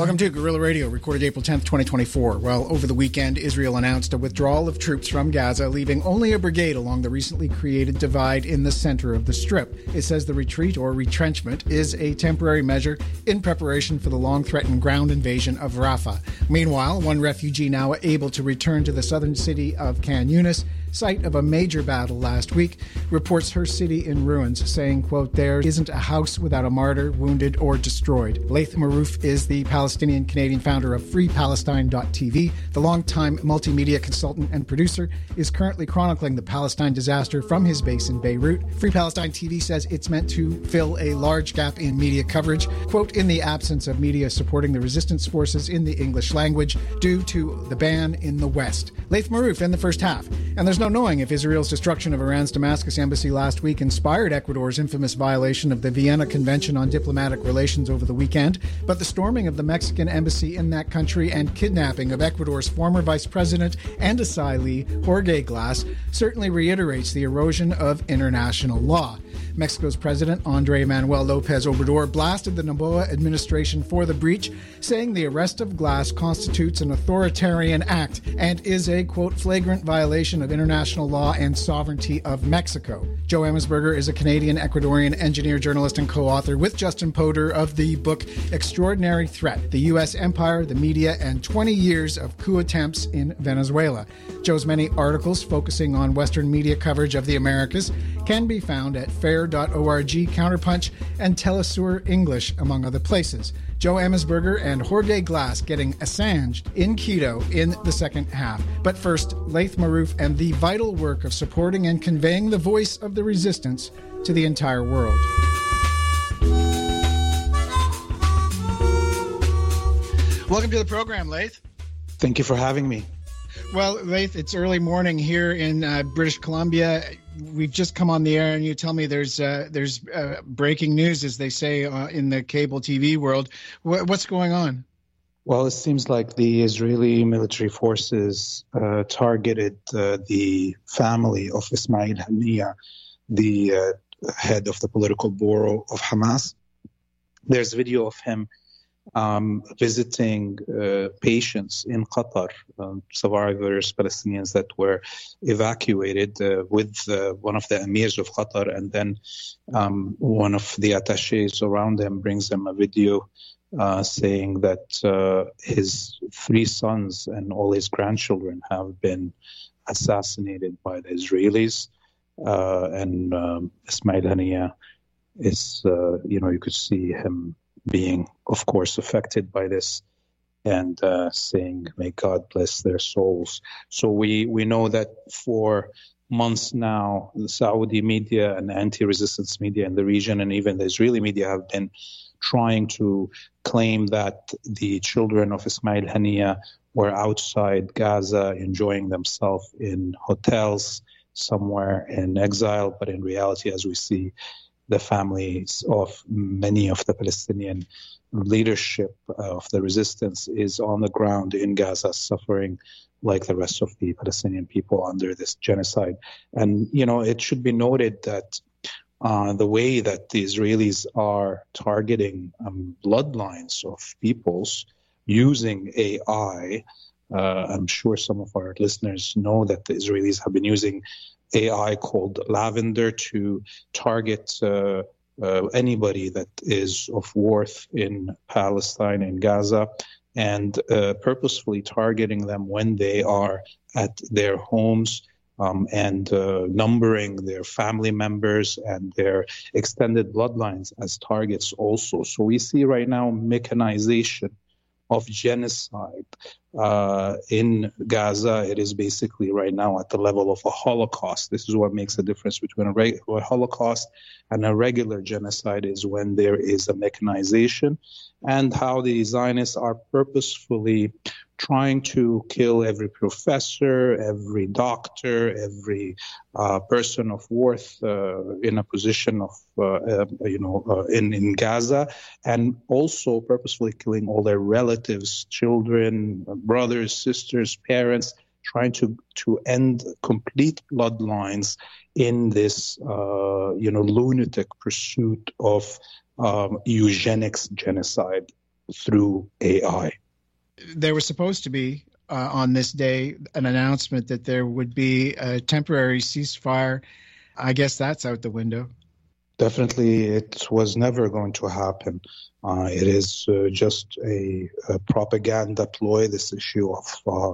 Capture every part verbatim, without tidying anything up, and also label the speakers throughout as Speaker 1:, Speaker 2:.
Speaker 1: Welcome to Guerrilla Radio, recorded April tenth, twenty twenty-four. Well, over the weekend, Israel announced a withdrawal of troops from Gaza, leaving only a brigade along the recently created divide in the center of the Strip. It says the retreat, or retrenchment, is a temporary measure in preparation for the long-threatened ground invasion of Rafah. Meanwhile, one refugee now able to return to the southern city of Khan Yunis, site of a major battle last week, reports her city in ruins, saying, quote, "There isn't a house without a martyr, wounded, or destroyed." Laith Marouf is the Palestinian-Canadian founder of Free Palestine dot T V. The longtime multimedia consultant and producer is currently chronicling the Palestine disaster from his base in Beirut. Free Palestine T V says it's meant to fill a large gap in media coverage, quote, "in the absence of media supporting the resistance forces in the English language due to the ban in the West." Laith Marouf in the first half. And there's no knowing if Israel's destruction of Iran's Damascus embassy last week inspired Ecuador's infamous violation of the Vienna Convention on Diplomatic Relations over the weekend, but the storming of the Mexican embassy in that country and kidnapping of Ecuador's former vice president and asylee, Jorge Glass, certainly reiterates the erosion of international law. Mexico's president, Andrés Manuel López Obrador, blasted the Noboa administration for the breach, saying the arrest of Glass constitutes an authoritarian act and is a, quote, "flagrant violation of international law and sovereignty of Mexico." Joe Emmesberger is a Canadian-Ecuadorian engineer, journalist, and co-author with Justin Poder of the book Extraordinary Threat: The U S Empire, the Media, and twenty years of Coup Attempts in Venezuela. Joe's many articles focusing on Western media coverage of the Americas can be found at fair dot org, Counterpunch, and Telesur English, among other places. Joe Emmesberger and Jorge Glass getting Assanged in Quito in the second half. But first, Laith Marouf and the vital work of supporting and conveying the voice of the resistance to the entire world. Welcome to the program, Laith.
Speaker 2: Thank you for having me.
Speaker 1: Well, Laith, it's early morning here in uh, British Columbia. We've just come on the air, and you tell me there's uh, there's uh, breaking news, as they say uh, in the cable T V world. W- what's going on?
Speaker 2: Well, it seems like the Israeli military forces uh, targeted uh, the family of Ismail Haniyeh, the uh, head of the political bureau of Hamas. There's video of him Um, visiting uh, patients in Qatar, um, survivors, Palestinians that were evacuated uh, with uh, one of the emirs of Qatar, and then um, one of the attachés around them brings them a video uh, saying that uh, his three sons and all his grandchildren have been assassinated by the Israelis, uh, and um, Ismail Haniyeh is, uh, you know, you could see him being, of course, affected by this and uh, saying, "May God bless their souls." So we, we know that for months now, the Saudi media and anti-resistance media in the region and even the Israeli media have been trying to claim that the children of Ismail Haniyeh were outside Gaza enjoying themselves in hotels somewhere in exile. But in reality, as we see, the families of many of the Palestinian leadership of the resistance is on the ground in Gaza, suffering like the rest of the Palestinian people under this genocide. And, you know, it should be noted that uh, the way that the Israelis are targeting um, bloodlines of peoples using A I, uh, I'm sure some of our listeners know that the Israelis have been using A I called Lavender to target uh, uh, anybody that is of worth in Palestine and Gaza, and uh, purposefully targeting them when they are at their homes, um, and uh, numbering their family members and their extended bloodlines as targets also. So we see right now mechanization of genocide uh, in Gaza. It is basically right now at the level of a Holocaust. This is what makes the difference between a, reg- a Holocaust and a regular genocide, is when there is a mechanization, and how the Zionists are purposefully trying to kill every professor, every doctor, every uh, person of worth uh, in a position of, uh, uh, you know, uh, in, in Gaza, and also purposefully killing all their relatives, children, brothers, sisters, parents, trying to, to end complete bloodlines in this, uh, you know, lunatic pursuit of um, eugenics genocide. through A I.
Speaker 1: There was supposed to be, uh, on this day, an announcement that there would be a temporary ceasefire. I guess that's out the window.
Speaker 2: Definitely, it was never going to happen. Uh, it is uh, just a, a propaganda ploy, this issue of uh,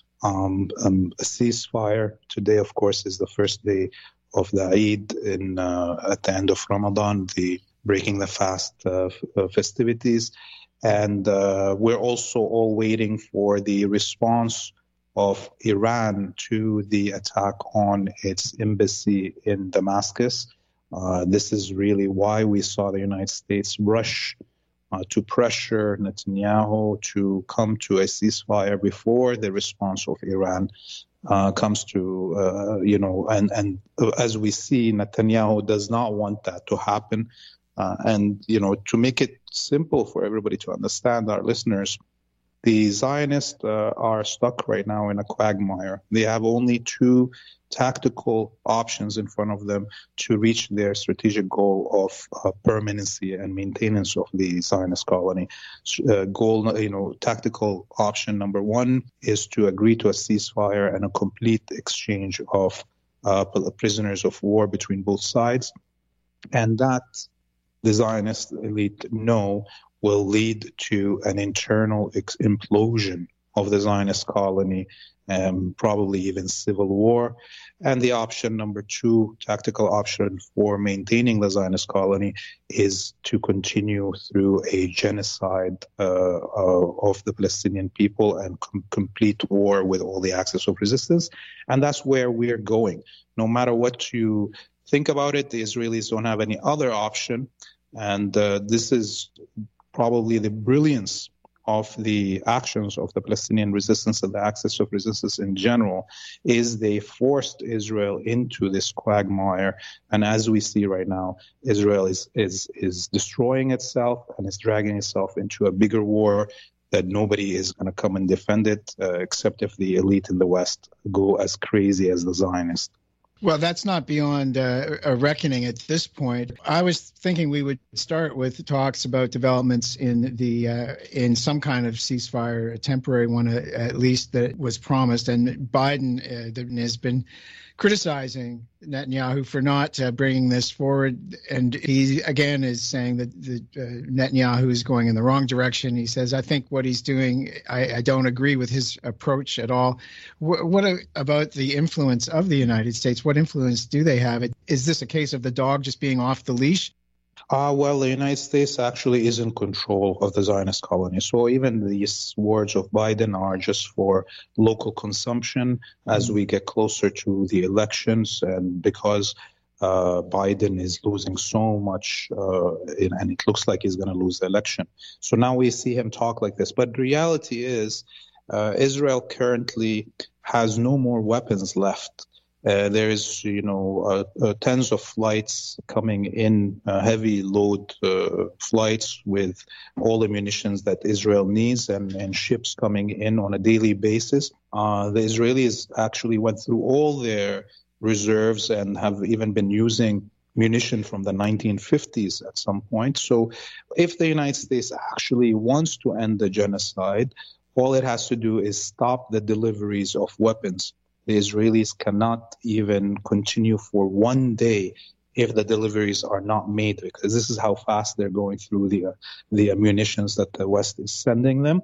Speaker 2: um, um, a ceasefire. Today, of course, is the first day of the Eid in, uh, at the end of Ramadan, the breaking the fast uh, f- festivities. And uh, we're also all waiting for the response of Iran to the attack on its embassy in Damascus. Uh, this is really why we saw the United States rush uh, to pressure Netanyahu to come to a ceasefire before the response of Iran uh, comes to, uh, you know, and, and as we see, Netanyahu does not want that to happen. Uh, and, you know, to make it simple for everybody to understand, our listeners, the Zionists uh, are stuck right now in a quagmire. They have only two tactical options in front of them to reach their strategic goal of uh, permanency and maintenance of the Zionist colony. Uh, goal, you know, tactical option number one is to agree to a ceasefire and a complete exchange of uh, prisoners of war between both sides. And that the Zionist elite know will lead to an internal ex- implosion of the Zionist colony, um, probably even civil war. And the option number two, tactical option for maintaining the Zionist colony, is to continue through a genocide uh, uh, of the Palestinian people and com- complete war with all the axis of resistance. And that's where we're going. No matter what you think about it, the Israelis don't have any other option. And uh, this is probably the brilliance of the actions of the Palestinian resistance and the axis of resistance in general, is they forced Israel into this quagmire. And as we see right now, Israel is is is destroying itself and is dragging itself into a bigger war that nobody is going to come and defend it, uh, except if the elite in the West go as crazy as the Zionists.
Speaker 1: Well, that's not beyond uh, a reckoning at this point. I was thinking we would start with talks about developments in the uh, in some kind of ceasefire, a temporary one uh, at least, that was promised. And Biden uh, has been criticizing Netanyahu for not uh, bringing this forward. And he, again, is saying that the, uh, Netanyahu is going in the wrong direction. He says, I think what he's doing, I, I don't agree with his approach at all. What, what a, about the influence of the United States? What influence do they have? Is this a case of the dog just being off the leash?
Speaker 2: Uh, well, the United States actually is in control of the Zionist colony. So even these words of Biden are just for local consumption as we get closer to the elections, and because uh, Biden is losing so much uh, in, and it looks like he's going to lose the election. So now we see him talk like this. But the reality is uh, Israel currently has no more weapons left. Uh, there is, you know, uh, uh, tens of flights coming in, uh, heavy load uh, flights with all the munitions that Israel needs, and, and ships coming in on a daily basis. Uh, the Israelis actually went through all their reserves and have even been using munition from the nineteen fifties at some point. So if the United States actually wants to end the genocide, all it has to do is stop the deliveries of weapons. The Israelis cannot even continue for one day if the deliveries are not made, because this is how fast they're going through the uh, the munitions that the West is sending them.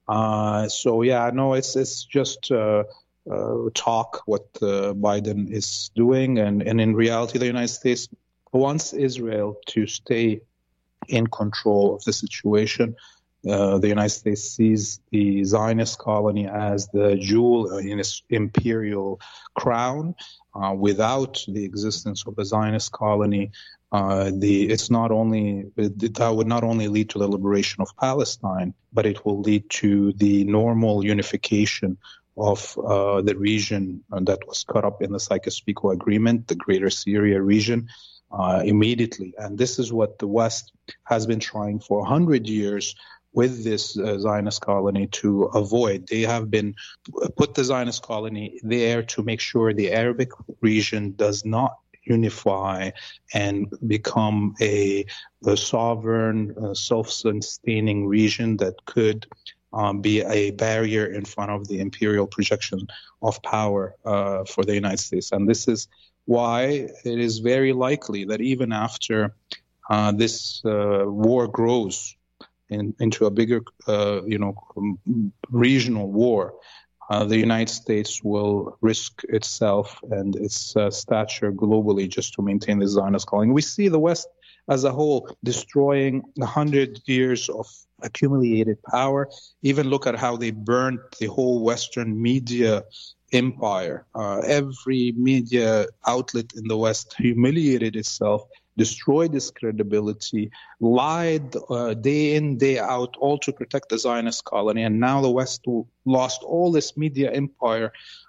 Speaker 2: Uh, so yeah, no, it's it's just uh, uh, talk what uh, Biden is doing, and and in reality, the United States wants Israel to stay in control of the situation. Uh, the United States sees the Zionist colony as the jewel in its imperial crown. Uh, without the existence of the Zionist colony, uh, the it's not only that would not only lead to the liberation of Palestine, but it will lead to the normal unification of uh, the region that was cut up in the Sykes-Picot Agreement, the Greater Syria region, uh, immediately. And this is what the West has been trying for a hundred years with this uh, Zionist colony to avoid. They have been put the Zionist colony there to make sure the Arabic region does not unify and become a, a sovereign, uh, self-sustaining region that could um, be a barrier in front of the imperial projection of power uh, for the United States. And this is why it is very likely that even after uh, this uh, war grows in, into a bigger, uh, you know, regional war, Uh, the United States will risk itself and its uh, stature globally just to maintain the Zionist calling. We see the West as a whole destroying a hundred years of accumulated power. Even look at how they burned the whole Western media empire. Uh, every media outlet in the West humiliated itself, destroyed its credibility, lied uh, day in, day out, all to protect the Zionist colony. And now the West lost all this media empire,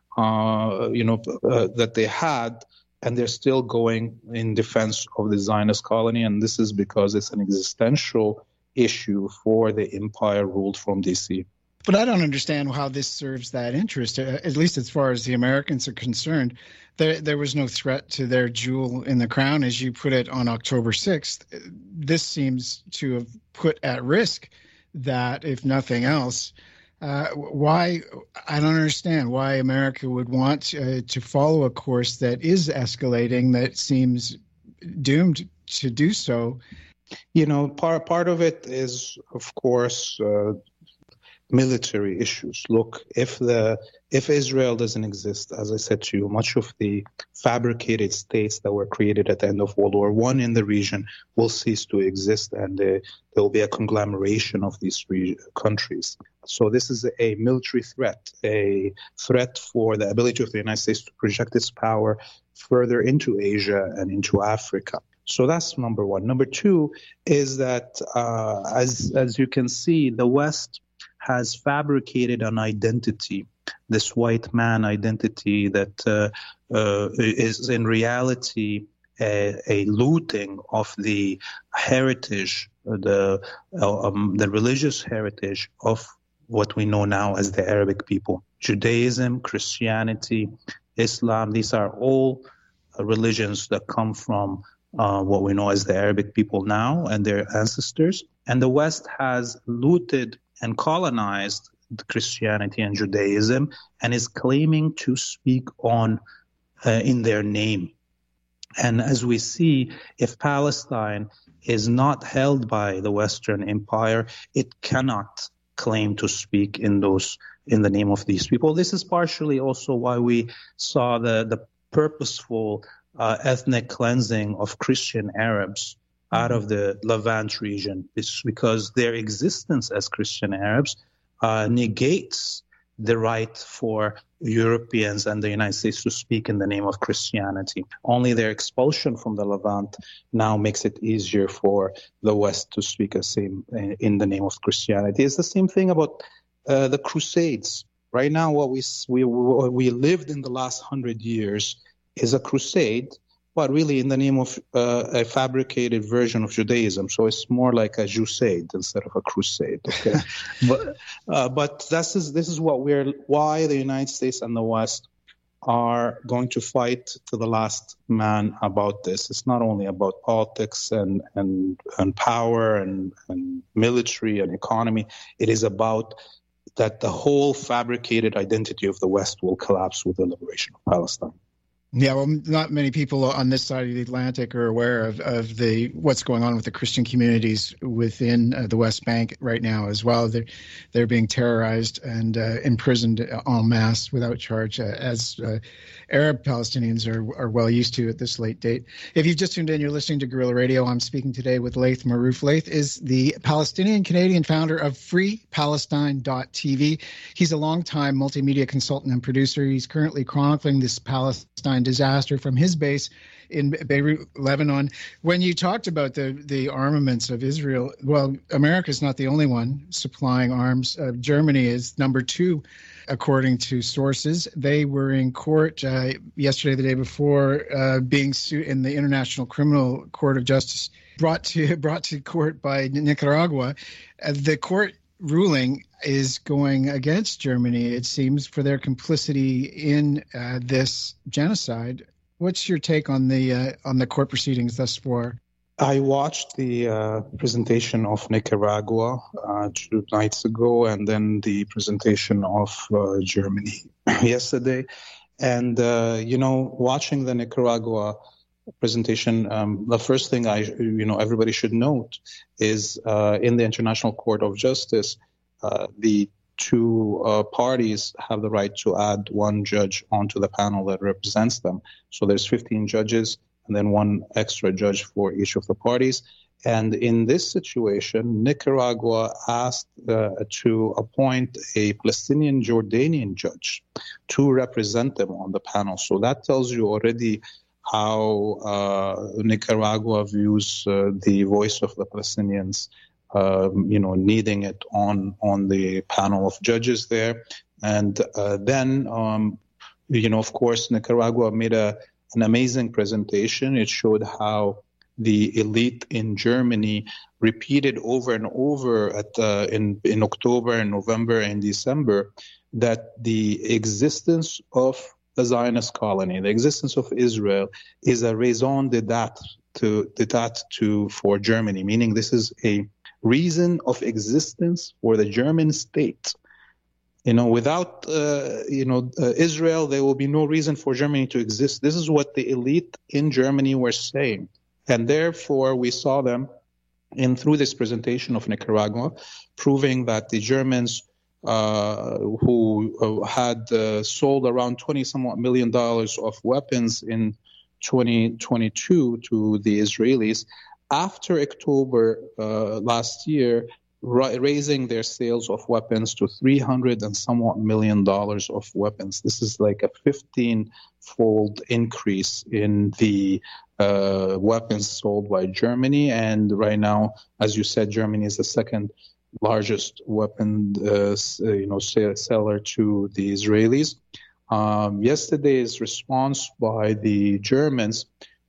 Speaker 2: uh, you know, uh, that they had, and they're still going in defense of the Zionist colony. And this is because it's an existential issue for the empire ruled from D C.
Speaker 1: But I don't understand how this serves that interest, at least as far as the Americans are concerned. There, there was no threat to their jewel in the crown, as you put it, on October sixth. This seems to have put at risk that, if nothing else, uh, why, I don't understand why America would want uh, to follow a course that is escalating, that seems doomed to do so.
Speaker 2: You know, part, part of it is, of course, uh, military issues. Look, if the if Israel doesn't exist, as I said to you, much of the fabricated states that were created at the end of World War One in the region will cease to exist, and uh, there will be a conglomeration of these re- countries. So this is a military threat, a threat for the ability of the United States to project its power further into Asia and into Africa. So that's number one. Number two is that, uh, as as you can see, the West has fabricated an identity, this white man identity that uh, uh, is in reality a, a looting of the heritage, the uh, um, the religious heritage of what we know now as the Arabic people. Judaism, Christianity, Islam, these are all uh, religions that come from uh, what we know as the Arabic people now and their ancestors. And the West has looted and colonized Christianity and Judaism, and is claiming to speak on uh, in their name. And as we see, if Palestine is not held by the Western Empire, it cannot claim to speak in those in the name of these people. This is partially also why we saw the the purposeful uh, ethnic cleansing of Christian Arabs out of the Levant region. It's because their existence as Christian Arabs uh, negates the right for Europeans and the United States to speak in the name of Christianity. Only their expulsion from the Levant now makes it easier for the West to speak the same in the name of Christianity. It's the same thing about uh, the Crusades. Right now, what we, we what we lived in the last hundred years is a crusade, but really in the name of uh, a fabricated version of Judaism. So it's more like a Jusade instead of a crusade. Okay, but uh, but this is this is what we're why the United States and the West are going to fight to the last man about this. It's not only about politics and and and power and and military and economy. It is about that the whole fabricated identity of the West will collapse with the liberation of Palestine.
Speaker 1: Yeah, well, not many people on this side of the Atlantic are aware of, of the what's going on with the Christian communities within uh, the West Bank right now as well. They're, they're being terrorized and uh, imprisoned en masse without charge, uh, as uh, Arab Palestinians are, are well used to at this late date. If you've just tuned in, you're listening to Guerrilla Radio. I'm speaking today with Laith Marouf. Laith is the Palestinian-Canadian founder of Free Palestine dot T V. He's a longtime multimedia consultant and producer. He's currently chronicling this Palestine disaster from his base in Beirut, Lebanon. When you talked about the the armaments of Israel, well, America's not the only one supplying arms. Uh, Germany is number two, according to sources. They were in court uh, yesterday, the day before, uh, being sued in the International Criminal Court of Justice, brought to brought to court by Nicaragua. Uh, the court ruling is going against Germany, it seems, for their complicity in uh, this genocide. what's your take on the uh, on the court proceedings thus far?
Speaker 2: I watched the uh, presentation of Nicaragua uh, two nights ago, and then the presentation of uh, Germany yesterday. And, uh, you know, watching the Nicaragua presentation, um, the first thing I, you know, everybody should note is uh, in the International Court of Justice, uh, the two uh, parties have the right to add one judge onto the panel that represents them. So there's fifteen judges and then one extra judge for each of the parties. And in this situation, Nicaragua asked uh, to appoint a Palestinian Jordanian judge to represent them on the panel. So that tells you already how uh, Nicaragua views uh, the voice of the Palestinians, um, you know, needing it on, on the panel of judges there. And uh, then, um, you know, of course, Nicaragua made a, an amazing presentation. It showed how the elite in Germany repeated over and over at uh, in, in October and November and December that the existence of the Zionist colony, the existence of Israel, is a raison d'etat to, d'etat to for Germany, meaning this is a reason of existence for the German state. You know, without, uh, you know, uh, Israel, there will be no reason for Germany to exist. This is what the elite in Germany were saying. And therefore, we saw them in through this presentation of Nicaragua, proving that the Germans uh, who uh, had uh, sold around twenty somewhat million dollars of weapons in twenty twenty-two to the Israelis, after October uh, last year, ra- raising their sales of weapons to three hundred and somewhat million dollars of weapons. This is like a fifteen-fold increase in the uh, weapons sold by Germany. And right now, as you said, Germany is the second largest weapon uh, you know, seller to the Israelis. Um, yesterday's response by the Germans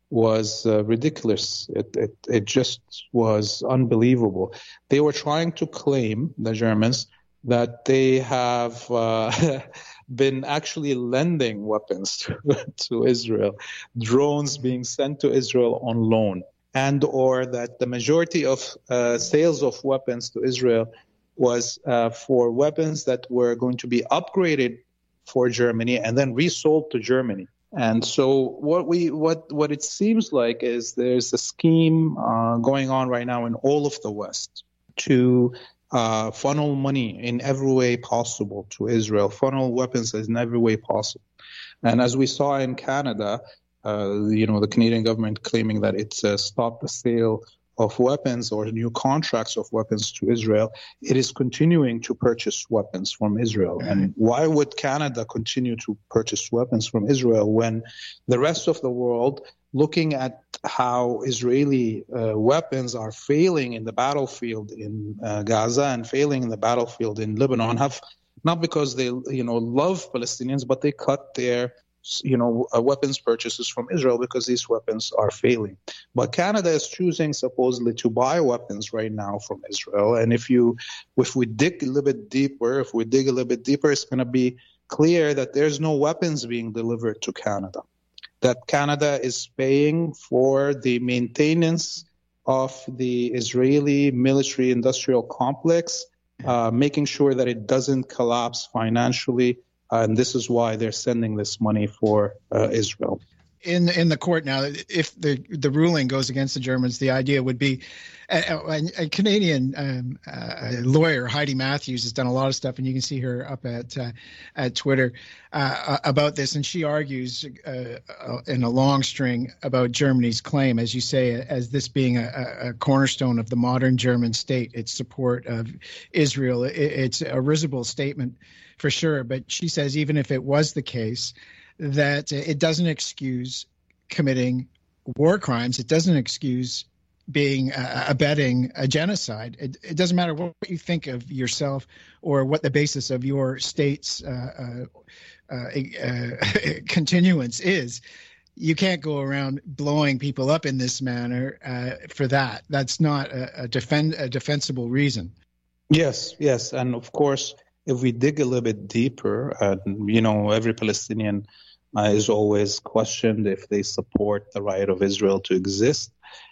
Speaker 2: was uh, ridiculous. It, it it just was unbelievable. They were trying to claim, the Germans, that they have uh, been actually lending weapons to, to Israel, drones being sent to Israel on loan, and or that the majority of uh, sales of weapons to Israel was uh, for weapons that were going to be upgraded for Germany and then resold to Germany. And so what we what what it seems like is there's a scheme uh, going on right now in all of the West to uh, funnel money in every way possible to Israel, funnel weapons in every way possible. And as we saw in Canada, uh, you know, the Canadian government claiming that it's uh, stopped the sale of weapons or new contracts of weapons to Israel, it is continuing to purchase weapons from Israel. And why would Canada continue to purchase weapons from Israel when the rest of the world, looking at how Israeli uh, weapons are failing in the battlefield in uh, Gaza and failing in the battlefield in Lebanon, have not because they, you know, love Palestinians, but they cut their you know, uh, weapons purchases from Israel because these weapons are failing. But Canada is choosing supposedly to buy weapons right now from Israel. And if you, if we dig a little bit deeper, if we dig a little bit deeper, it's going to be clear that there's no weapons being delivered to Canada, that Canada is paying for the maintenance of the Israeli military industrial complex, uh, making sure that it doesn't collapse financially. Uh, and this is why they're sending this money for uh, Israel.
Speaker 1: In in the court now, if the the ruling goes against the Germans, the idea would be a, a, a Canadian um, uh, lawyer, Heidi Matthews, has done a lot of stuff, and you can see her up at uh, at Twitter uh, about this, and she argues uh, in a long string about Germany's claim, as you say, as this being a, a cornerstone of the modern German state, its support of Israel. It, it's a risible statement for sure, but she says even if it was the case, that it doesn't excuse committing war crimes. It doesn't excuse being uh, abetting a genocide. It, it doesn't matter what you think of yourself or what the basis of your state's uh, uh, uh, continuance is. You can't go around blowing people up in this manner uh, for that. That's not a, a, defend, a defensible reason.
Speaker 2: Yes, yes. And of course, if we dig a little bit deeper, uh, you know, every Palestinian uh, is always questioned if they support the right of Israel to exist.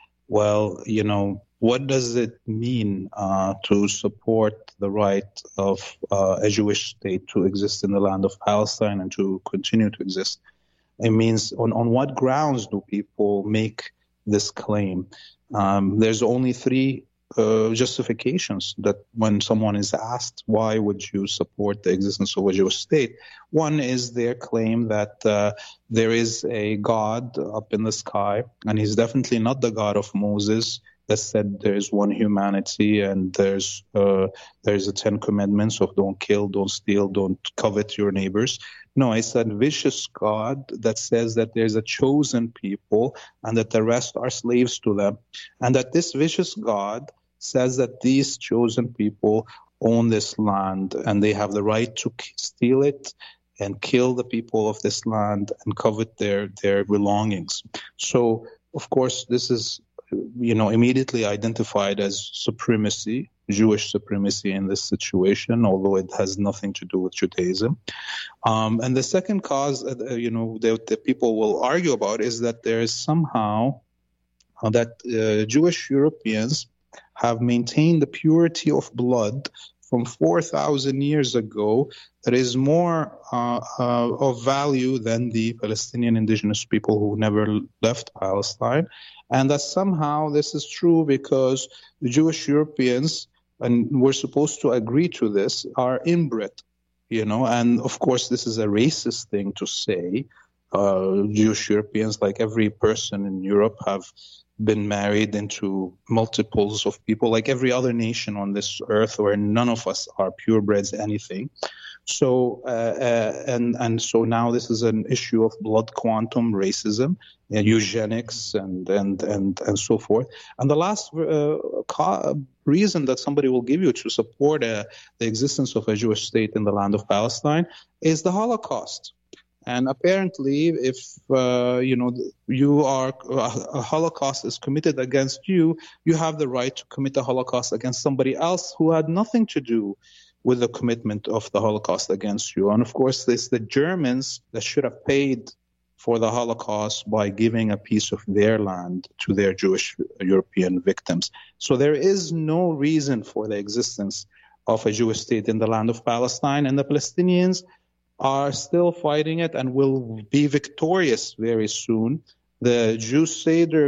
Speaker 2: Well, you know, what does it mean uh, to support the right of uh, a Jewish state to exist in the land of Palestine and to continue to exist? It means on, on what grounds do people make this claim? Um, there's only three uh, justifications that when someone is asked, why would you support the existence of a Jewish state? One is their claim that uh, there is a God up in the sky, and he's definitely not the God of Moses that said there's one humanity and there's uh, there's the Ten Commandments of don't kill, don't steal, don't covet your neighbors. No, it's a vicious God that says that there's a chosen people and that the rest are slaves to them. And that this vicious God says that these chosen people own this land and they have the right to steal it and kill the people of this land and covet their, their belongings. So, of course, this is, you know, immediately identified as supremacy, Jewish supremacy in this situation, although it has nothing to do with Judaism. Um, and the second cause, uh, you know, that, that people will argue about is that there is somehow uh, that uh, Jewish Europeans have maintained the purity of blood from four thousand years ago that is more uh, uh, of value than the Palestinian indigenous people who never left Palestine. And that somehow this is true because the Jewish Europeans, and we're supposed to agree to this, are inbred, you know, and of course this is a racist thing to say. Uh, Jewish Europeans, like every person in Europe, have been married into multiples of people, like every other nation on this earth, where none of us are purebreds anything. So, uh, uh, and and so now this is an issue of blood quantum racism, uh, eugenics, and and and and so forth. And the last uh, co- reason that somebody will give you to support uh, the existence of a Jewish state in the land of Palestine is the Holocaust. And apparently, if uh, you know you are a Holocaust is committed against you, you have the right to commit a Holocaust against somebody else who had nothing to do with the commitment of the Holocaust against you. And of course, it's the Germans that should have paid for the Holocaust by giving a piece of their land to their Jewish European victims. So there is no reason for the existence of a Jewish state in the land of Palestine, and the Palestinians are still fighting it and will be victorious very soon. The Crusader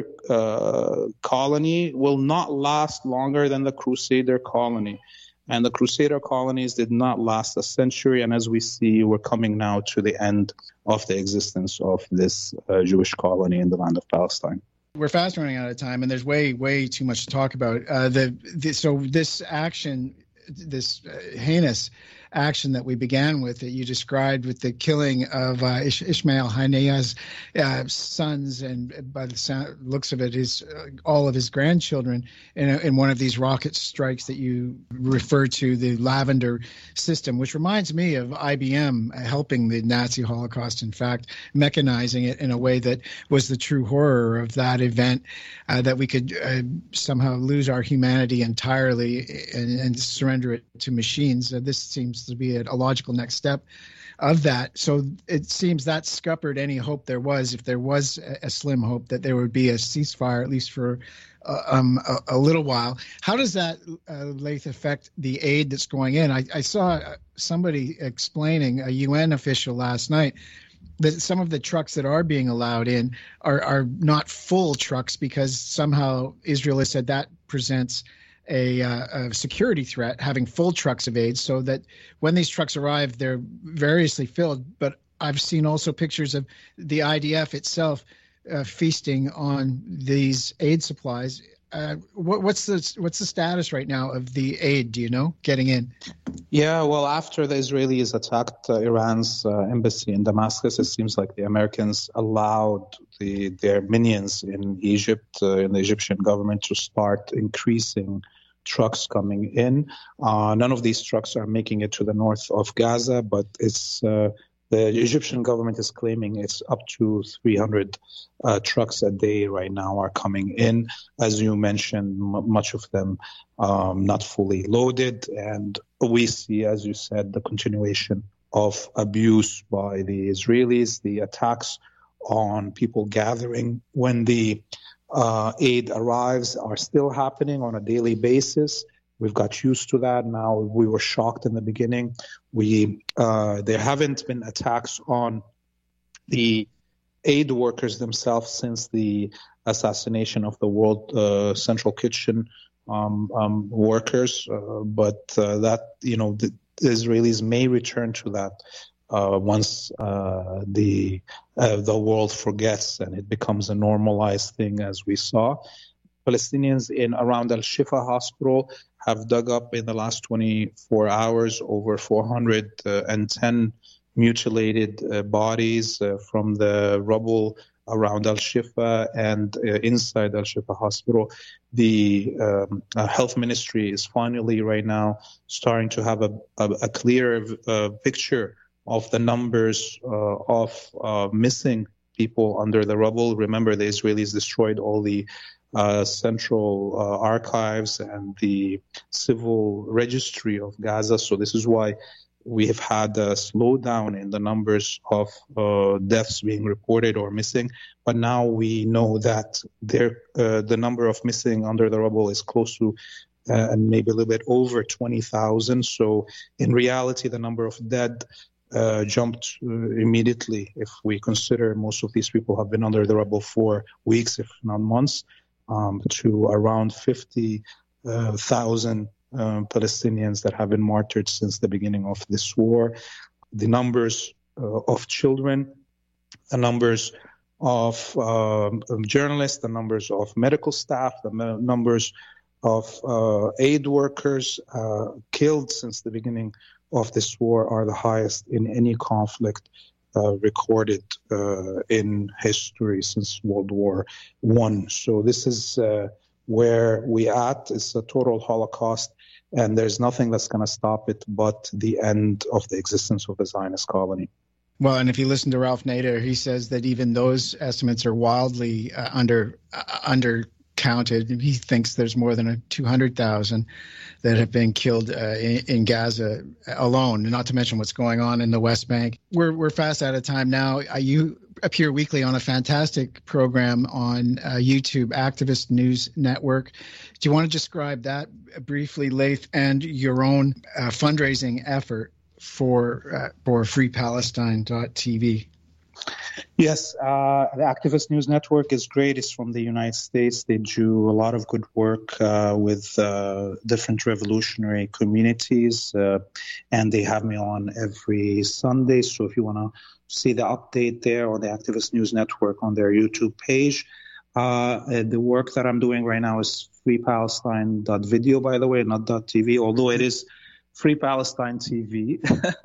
Speaker 2: uh, colony will not last longer than the Crusader colony. And the Crusader colonies did not last a century. And as we see, we're coming now to the end of the existence of this uh, Jewish colony in the land of Palestine.
Speaker 1: We're fast running out of time, and there's way, way too much to talk about. Uh, the, the So this action, this uh, heinous action that we began with, that you described with the killing of uh, Ish- Ismail Haniyeh's uh, sons, and by the sound, looks of it, his uh, all of his grandchildren in, a, in one of these rocket strikes that you refer to, the Lavender system, which reminds me of I B M helping the Nazi Holocaust, in fact, mechanizing it in a way that was the true horror of that event, uh, that we could uh, somehow lose our humanity entirely and, and surrender it to machines. Uh, this seems to be a, a logical next step of that. So it seems that scuppered any hope there was, if there was a, a slim hope, that there would be a ceasefire, at least for uh, um, a, a little while. How does that, uh, Laith, affect the aid that's going in? I, I saw somebody explaining, a U N official last night, that some of the trucks that are being allowed in are, are not full trucks because somehow Israel has said that presents A, uh, a security threat, having full trucks of aid, so that when these trucks arrive, they're variously filled. But I've seen also pictures of the I D F itself uh, feasting on these aid supplies. Uh, what, what's the what's the status right now of the aid? Do you know, getting in?
Speaker 2: Yeah, well, after the Israelis attacked uh, Iran's uh, embassy in Damascus, it seems like the Americans allowed the their minions in Egypt, uh, in the Egyptian government, to start increasing trucks coming in. Uh, none of these trucks are making it to the north of Gaza, but it's uh, the Egyptian government is claiming it's up to three hundred uh, trucks a day right now are coming in. As you mentioned, m- much of them um, not fully loaded. And we see, as you said, the continuation of abuse by the Israelis. The attacks on people gathering when the uh, aid arrives are still happening on a daily basis. We've got used to that now. We were shocked in the beginning. We uh, there haven't been attacks on the aid workers themselves since the assassination of the World uh, Central Kitchen um, um, workers, uh, but uh, that you know the Israelis may return to that uh, once uh, the uh, the world forgets and it becomes a normalized thing, as we saw. Palestinians in around Al-Shifa hospital have dug up in the last twenty-four hours over four hundred ten mutilated uh, bodies uh, from the rubble around Al-Shifa and uh, inside Al-Shifa hospital. The um, uh, health ministry is finally right now starting to have a, a, a clearer uh, picture of the numbers uh, of uh, missing people under the rubble. Remember, the Israelis destroyed all the uh, central uh, archives and the civil registry of Gaza. So this is why we have had a slowdown in the numbers of uh, deaths being reported or missing, but now we know that there, uh, the number of missing under the rubble is close to uh, and maybe a little bit over twenty thousand. So in reality, the number of dead uh, jumped uh, immediately if we consider most of these people have been under the rubble for weeks, if not months, um, to around fifty thousand Um, Palestinians that have been martyred since the beginning of this war. The numbers uh, of children, the numbers of uh, journalists, the numbers of medical staff, the me- numbers of uh, aid workers uh, killed since the beginning of this war are the highest in any conflict uh, recorded uh, in history since World War One. So this is uh, where we at. It's a total Holocaust. And there's nothing that's going to stop it but the end of the existence of the Zionist colony.
Speaker 1: Well, and if you listen to Ralph Nader, he says that even those estimates are wildly uh, under uh, undercounted. He thinks there's more than two hundred thousand that have been killed uh, in, in Gaza alone, not to mention what's going on in the West Bank. We're we're fast out of time now. Uh, you appear weekly on a fantastic program on uh, YouTube, Activist News Network. Do you want to describe that briefly, Laith, and your own uh, fundraising effort for uh, for Free Palestine dot T V?
Speaker 2: Yes, uh, the Activist News Network is great. It's from the United States. They do a lot of good work uh, with uh, different revolutionary communities, uh, and they have me on every Sunday. So if you want to see the update there on the Activist News Network on their YouTube page. Uh, the work that I'm doing right now is Free Palestine dot video, by the way, not .tv, although it is Free Palestine T V,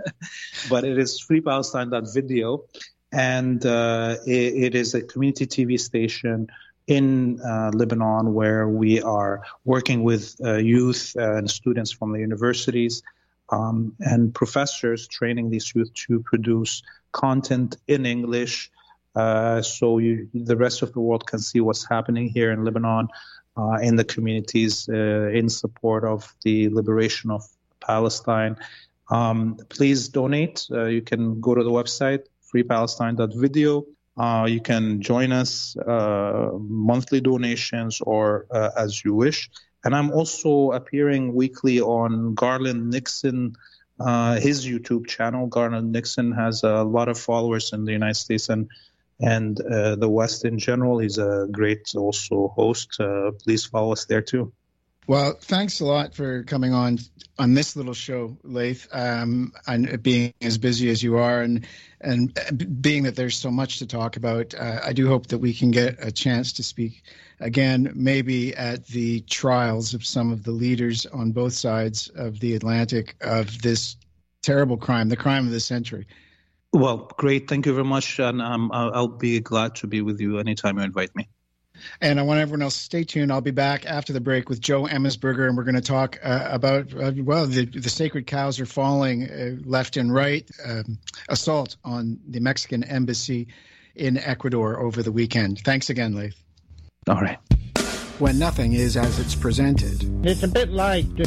Speaker 2: but it is Free Palestine dot video. And uh, it, it is a community T V station in uh, Lebanon where we are working with uh, youth and students from the universities um, and professors training these youth to produce content in English uh, so you, the rest of the world can see what's happening here in Lebanon, uh, in the communities uh, in support of the liberation of Palestine. Um, please donate. Uh, you can go to the website, Free Palestine dot video. Uh, you can join us, uh, monthly donations or uh, as you wish. And I'm also appearing weekly on Garland Nixon, uh, his YouTube channel. Garland Nixon has a lot of followers in the United States and and uh, the West in general. He's a great also host. Uh, please follow us there too.
Speaker 1: Well, thanks a lot for coming on on this little show, Laith, um, and being as busy as you are, and and being that there's so much to talk about. Uh, I do hope that we can get a chance to speak again, maybe at the trials of some of the leaders on both sides of the Atlantic of this terrible crime, the crime of the century.
Speaker 2: Well, great. Thank you very much. And um, I'll, I'll be glad to be with you anytime you invite me.
Speaker 1: And I want everyone else to stay tuned. I'll be back after the break with Joe Emmesberger, and we're going to talk uh, about, uh, well, the, the sacred cows are falling uh, left and right, um, assault on the Mexican embassy in Ecuador over the weekend. Thanks again, Laith.
Speaker 2: All right.
Speaker 1: When nothing is as it's presented.
Speaker 3: It's a bit like the